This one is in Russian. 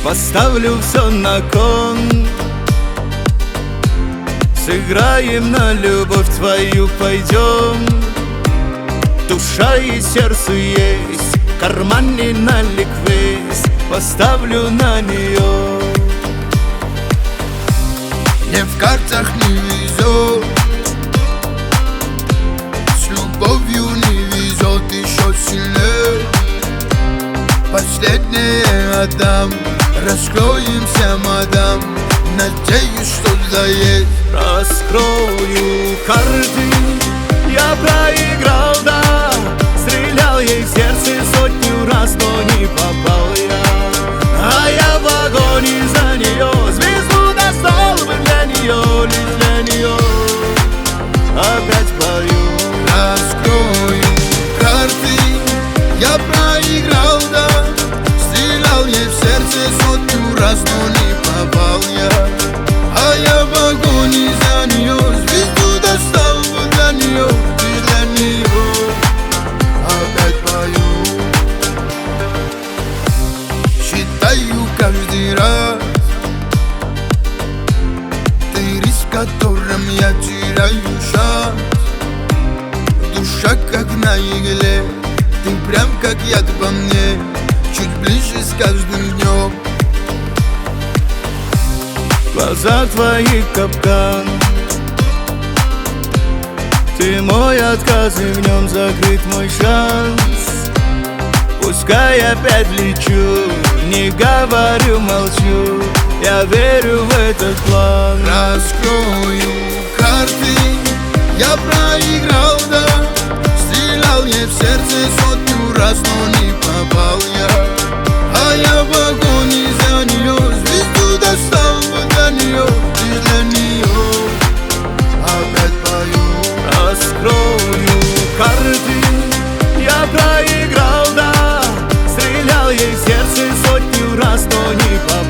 поставлю все на кон. Сыграем на любовь твою, пойдем. Душа и сердце есть, в кармане налик весь, поставлю на нее. Мне в картах не везет, с любовью не везет еще сильнее. Последнее отдам, раскроемся, мадам, надеюсь, что-то есть. Раскрою карты, я проиграл, да. Стрелял ей в сердце 100 раз, но не попал я. А я в огонь за нее, звезду достал бы для нее, лишь для нее. Опять пою. Раскрою карты, я проиграл, да. Стрелял ей в сердце 100 раз, но не попал я. А я в огонь за нее, звезду достал бы для нее, и для нее. Опять пою. Считаю каждый раз ты риск, в котором я теряю шанс. Душа как на игле, ты прям как яд во мне, чуть ближе с каждым днем. Глаза твои капкан, ты мой отказ, и в нем закрыт мой шанс. Пускай опять лечу, не говорю, молчу, я верю в этот план. Раскрою карты, я проиграл, да. Стрелял ей в сердце 100 раз, но не попал я. А я в огонь за нее, звезду достал бы для нее, и для нее. Опять пою. Раскрою карты, я проиграл, да. Стрелял ей в сердце 100 раз, но не попал.